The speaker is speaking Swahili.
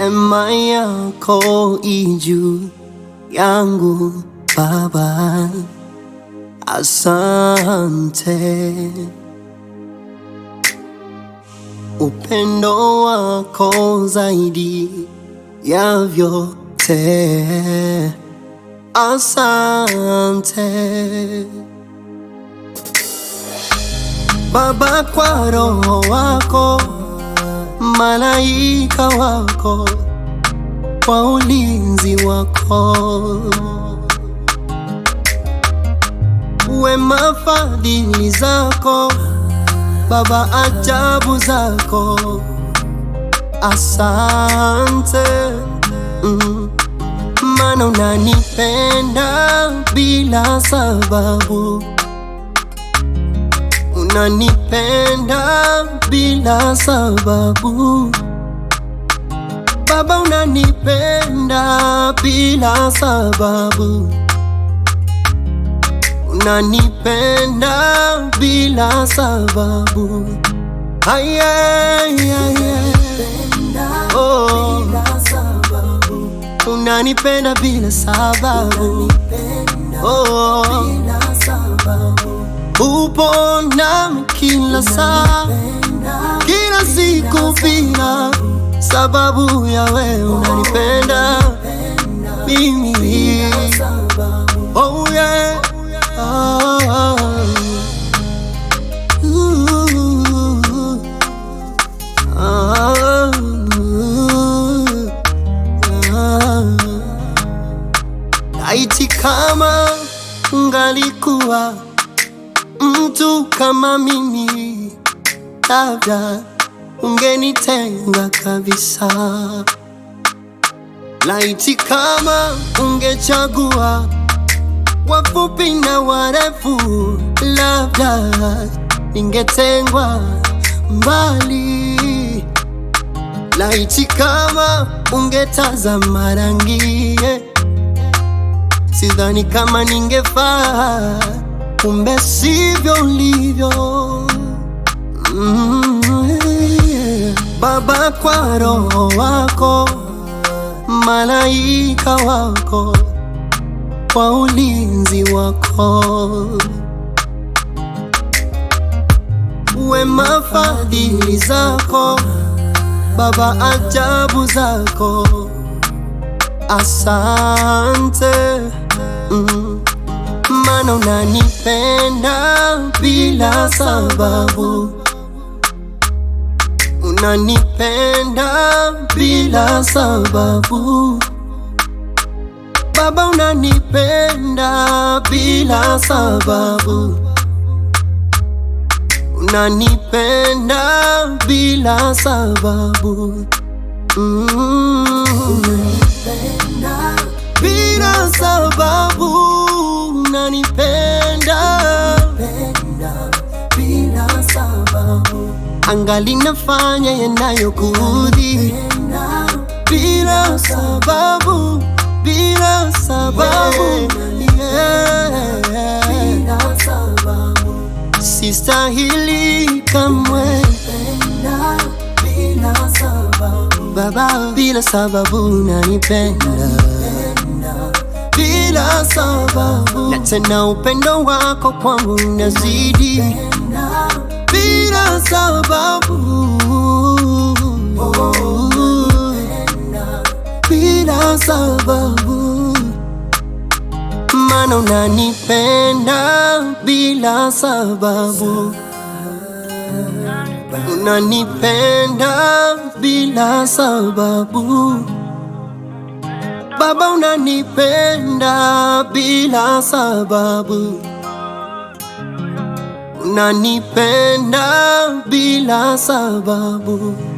Neema yako ijuu yangu Baba, asante. Upendo wako zaidi ya vyote, asante Baba, kwa Roho wako, malaika wako, kwa ulinzi wako, wema fadhili zako Baba, ajabu zako, asante. Maana unanipenda bila sababu, unanipenda bila sababu Baba, unanipenda bila sababu, unanipenda bila sababu. Oh, unanipenda bila sababu. Oh, upo nami kila saa, kila siku bila sababu ya wewe unanipenda mimi. Oh yeah. Laiti kama ungalikuwa mtu kama mimi, labda ungenitenga kabisa. Laiti kama ungechagua wafupi na warefu, labda ningetengwa mbali. Laiti kama ungetazama rangi, sidhani kama ningefaa, kumbe sivyo ulivyo. Baba, kwa Roho wako, malaika wako, kwa ulinzi wako, wema fadhili zako Baba, ajabu zako, asante. Maana unanipenda bila sababu, unanipenda bila sababu Baba, unanipenda bila sababu, unanipenda bila sababu. Unanipenda bila sababu, unanipenda bila sababu. Angali nafanya yanayokuudhi bila sababu, bila sababu, bila sababu. Sistahili kamwe bila sababu Baba, bila sababu unanipenda bila sababu, na tena upendo wako kwangu unazidi bila sababu, bila sababu. Maana unanipenda bila sababu, unanipenda bila sababu Baba, unanipenda bila sababu, unanipenda bila sababu.